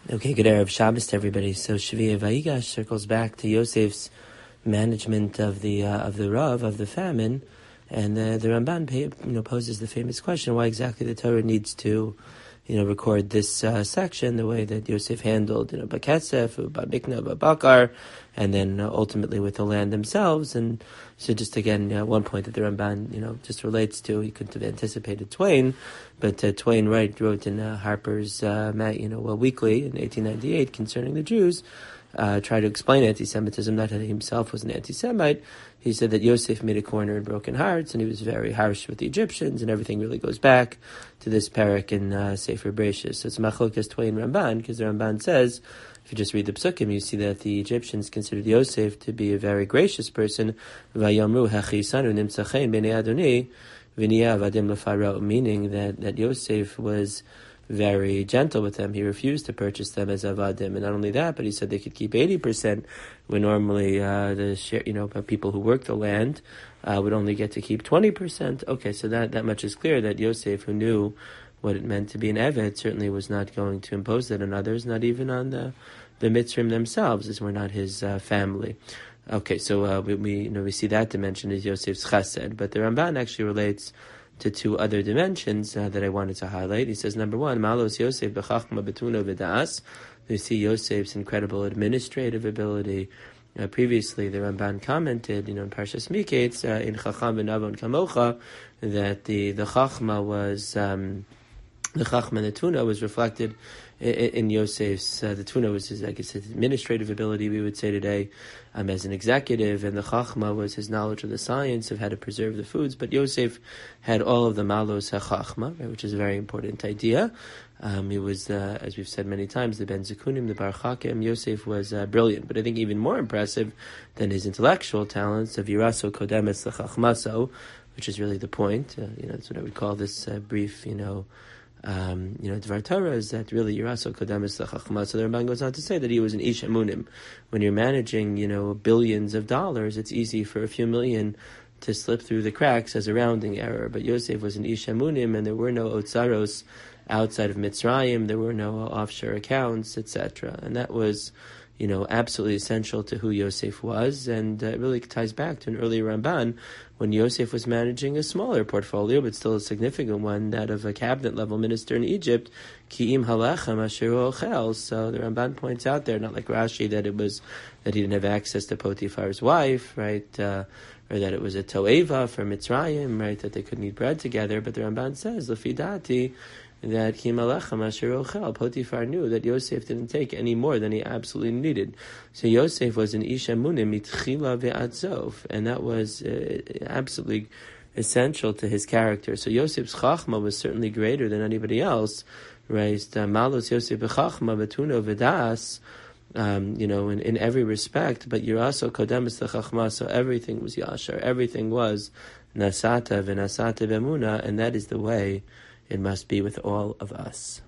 Okay, good Erev Shabbos to everybody. So Shvi'ah Vayigash circles back to Yosef's management of the Rav, of the famine, and the Ramban poses the famous question: why exactly the Torah needs to record this section the way that Yosef handled Baketsef, Babikna, Babakar, and then ultimately with the land themselves. And so just again, one point that the Ramban just relates to, he couldn't have anticipated Twain, but Twain wrote in Harper's Weekly in 1898 concerning the Jews, tried to explain anti-Semitism, not that he himself was an anti-Semite. He said that Yosef made a corner in broken hearts, and he was very harsh with the Egyptians, and everything really goes back to this parak in Sefer Bereshis. So it's Machlokas Twain Ramban, because the Ramban says, if you just read the Psukim, you see that the Egyptians considered Yosef to be a very gracious person. Vayamru hachisanu nimtzachein b'nei Adoni v'niyah avadim l'Pharaoh, meaning that Yosef was very gentle with them. He refused to purchase them as avadim, and not only that, but he said they could keep 80%, when normally people who worked the land would only get to keep 20%. Okay, so that much is clear that Yosef, who knew what it meant to be an eved, certainly was not going to impose that on others, not even on the Mitzrim themselves, as we're not his family. Okay, so we see that dimension as Yosef's chesed, but the Ramban actually relates to two other dimensions that I wanted to highlight. He says, number one, Malos Yosef b'chachma betuna v'da'as. We see Yosef's incredible administrative ability. Previously, the Ramban commented, in Parshas Miketz, in Chacham v'navon kamocha, that the chachma was the chachma and the tuna was reflected in Yosef's. The tuna was his administrative ability, we would say today, as an executive, and the chachma was his knowledge of the science of how to preserve the foods. But Yosef had all of the malos hachachma, which is a very important idea. He was, as we've said many times, the Ben Zekunim, the Bar Chakim. Yosef was brilliant, but I think even more impressive than his intellectual talents of Yiraso Kodemes L'Chachmaso, which is really the point. That's what I would call this brief, Dvar Torah, is that really Yiraso Kodemes L'Chachma. So the Ramban goes on to say that he was an Ish Amunim. When you're managing, billions of dollars, it's easy for a few million to slip through the cracks as a rounding error. But Yosef was an Ish Amunim, and there were no Otzaros outside of Mitzrayim, there were no offshore accounts, etc. And that was, absolutely essential to who Yosef was, and it really ties back to an earlier Ramban, when Yosef was managing a smaller portfolio, but still a significant one, that of a cabinet-level minister in Egypt, Ki'im halechem asher ochel. So the Ramban points out there, not like Rashi, that he didn't have access to Potiphar's wife, right, or that it was a toeva for Mitzrayim, right, that they couldn't eat bread together, but the Ramban says, Lefidati, that Potiphar knew that Yosef didn't take any more than he absolutely needed. So Yosef was an Ish Amunim mitchila ve'atzov, and that was absolutely essential to his character. So Yosef's chachma was certainly greater than anybody else. Right? Malos Yosef b'chachma betuno v'das, in every respect. But Yiraso kodemes l'chachma, so everything was yashar, everything was nasata v'nasata b'emuna, and that is the way it must be with all of us.